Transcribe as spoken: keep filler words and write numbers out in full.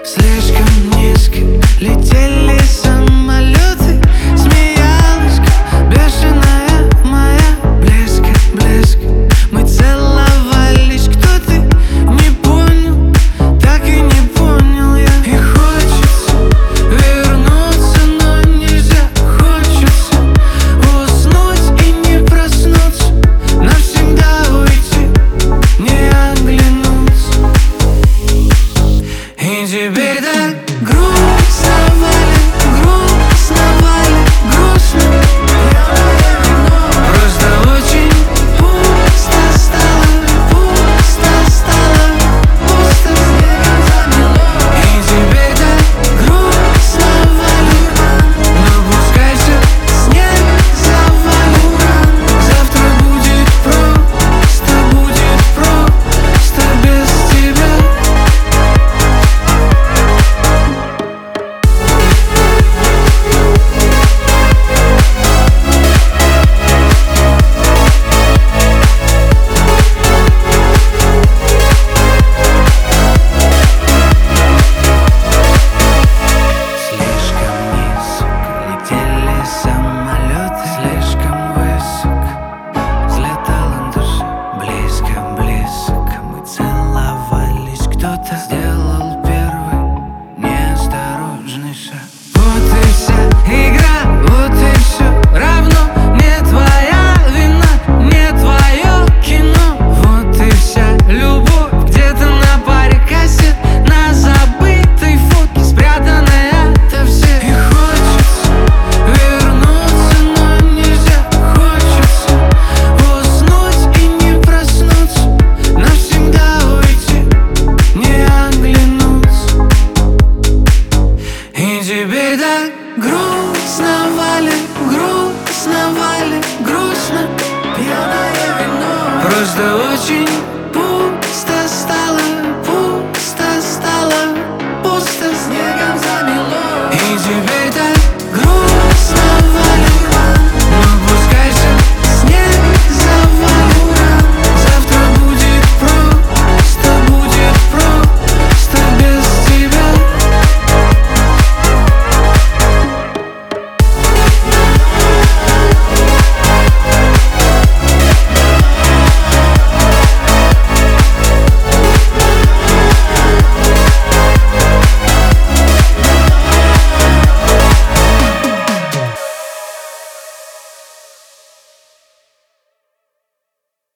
Слишком низко летели самолеты, смеялась, как бешеная моя. Близко, близко мы целовались. Кто ты? Не понял, так и не понял я. И хочется вернуться, но нельзя. Хочется уснуть и не проснуться, навсегда уйти, не оглянуться. И теперь да